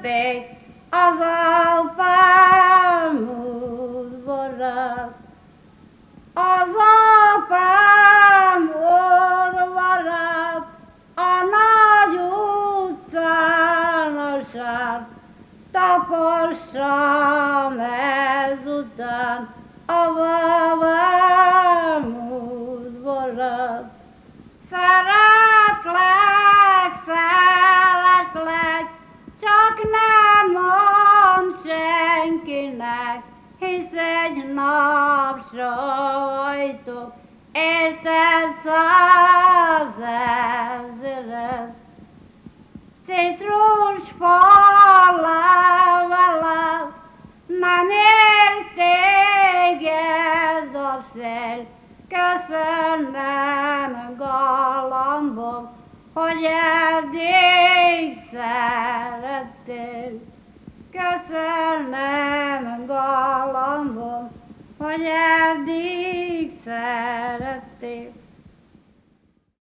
még az apám udvarat. Az apám udvarat a nagy utcán a sár, tapossam ezután a babám udvarat. Szeretlek, szeretlek, csak nem mondd senkinek, hisz egy nap sajtok, érted 100 000. Citrusfal levelet nem ér téged a szél, köszönöm galambom, hogy eddig szerettél. Köszönöm galambom, hogy eddig szerettél.